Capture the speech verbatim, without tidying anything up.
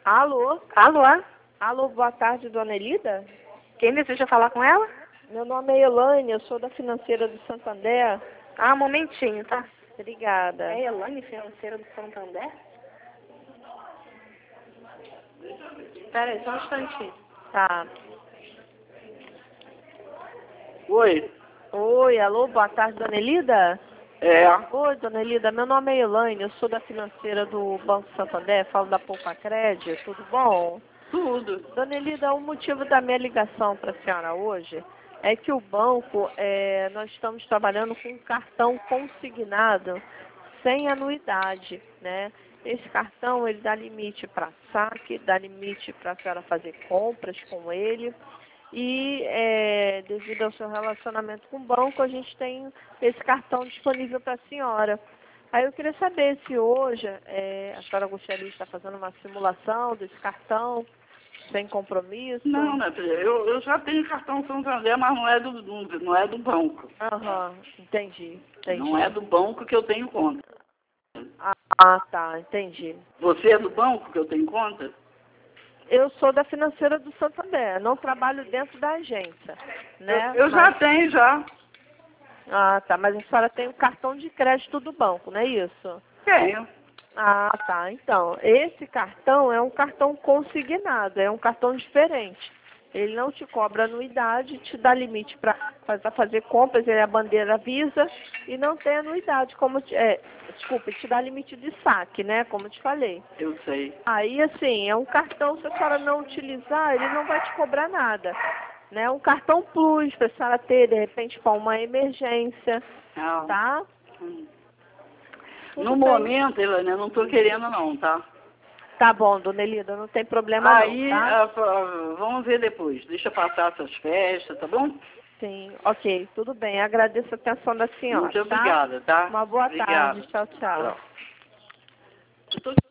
Alô? Alô? Alô, boa tarde, dona Elida? Quem deseja falar com ela? Meu nome é Elaine, eu sou da Financeira do Santander. Ah, um momentinho, tá? Obrigada. É Elaine, Financeira do Santander? Espera aí, só um instantinho. Tá. Oi, Oi, alô, boa tarde, dona Elida? é, Oi, dona Elida, meu nome é Elaine, eu sou da Financeira do Banco Santander, falo da Poupa Crédito, tudo bom? tudo. Dona Elida, o motivo da minha ligação para a senhora hoje é que o banco, é, nós estamos trabalhando com um cartão consignado sem anuidade, né? Esse cartão, ele dá limite para saque, dá limite para a senhora fazer compras com ele e é, devido ao seu relacionamento com o banco, a gente tem esse cartão disponível para a senhora. Aí eu queria saber se hoje é, a senhora gostaria de estar fazendo uma simulação desse cartão, sem compromisso? Não, minha filha, eu, eu já tenho cartão Santander, mas não é do, do- não é do banco. Aham, entendi, entendi. Não é do banco que eu tenho conta. Ah, tá, entendi. Você é do banco que eu tenho conta? Eu sou da Financeira do Santander, não trabalho dentro da agência, né? Eu, eu já Mas- tenho, já. Ah, tá, mas a senhora tem o cartão de crédito do banco, não é isso? Tenho. Ah, tá. Então, esse cartão é um cartão consignado, é um cartão diferente. Ele não te cobra anuidade, te dá limite para fazer compras, ele é a bandeira Visa e não tem anuidade, como te, é, desculpa, te dá limite de saque, né? Como eu te falei. Eu sei. Aí, assim, é um cartão, se a senhora não utilizar, ele não vai te cobrar nada. Né? Um cartão plus para a senhora ter, de repente, para uma emergência, Não. tá? Hum. Tudo No bem. momento, Helena, eu não estou querendo não, tá? Tá bom, dona Elida, não tem problema Aí, não, tá? ah, ah, vamos ver depois. Deixa passar essas festas, tá bom? Sim, ok, tudo bem. Agradeço a atenção da senhora, Muito tá? obrigada, tá? Uma boa Obrigado. tarde. Tchau, tchau. Tchau. Eu tô-